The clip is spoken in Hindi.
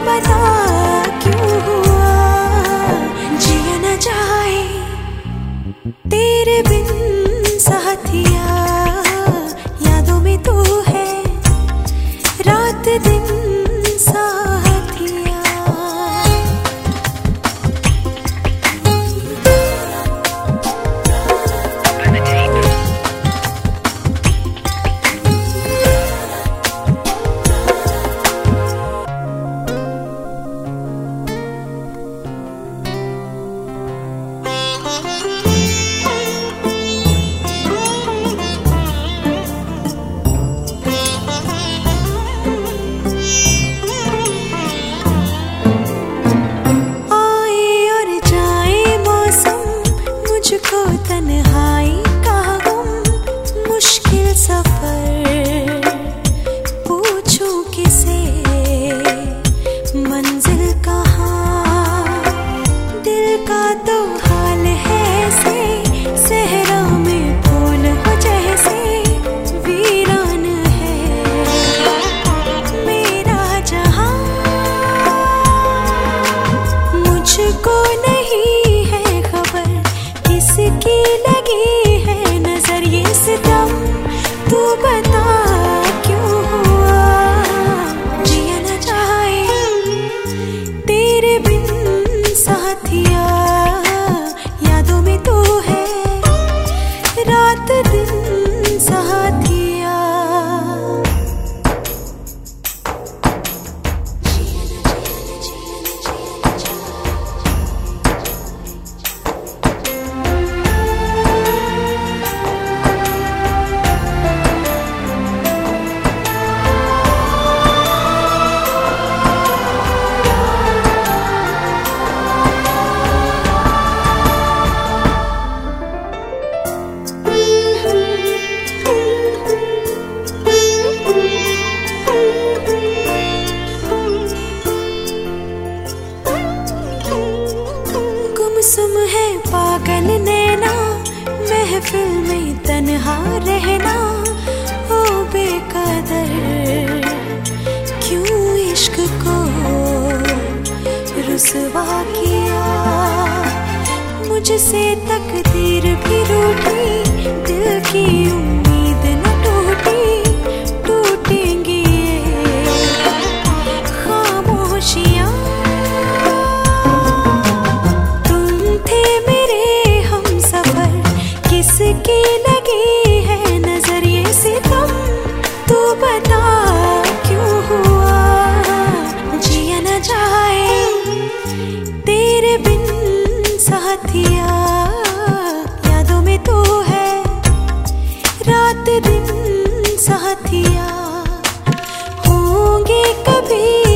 बता क्यों हुआ, जिया न जाए तेरे बिन साथिया। यादों में तू है रात दिन साथिया। मुझको तन्हाई का गम, मुश्किल सफर पूछूं किसे, मंजिल कहाँ दिल का तो हाल है से, सहरा में फूल हो जैसे वीरान है मेरा जहां। मुझको नहीं है खबर किसकी लगी है नजर ये सितम, तू बता क्यों हुआ, जिया न जाए तेरे बिन साथिया। यादों में तू है रात दिन साथिया। गुमसुम है पागल नैना, महफिल में तन्हा रहना, ओ बेकदर क्यों इश्क को रुसवा किया। मुझसे तकदीर भी रूठी, दिल की उम्मीद न टूटी, टूटेंगी ये खामोशियां। किसकी लगी है नजर ये सितम, तू बता क्यों हुआ, जिया न जाए तेरे बिन साथिया। यादों में तू है रात दिन साथिया। होंगे कभी